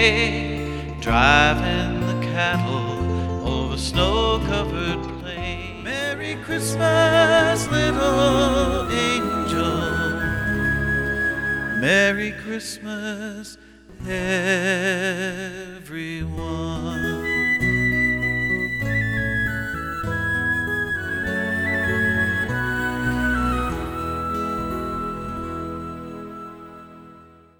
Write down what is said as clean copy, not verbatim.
sleigh, driving the cattle over snow-covered plains. Merry Christmas, little angel. Merry Christmas, everyone.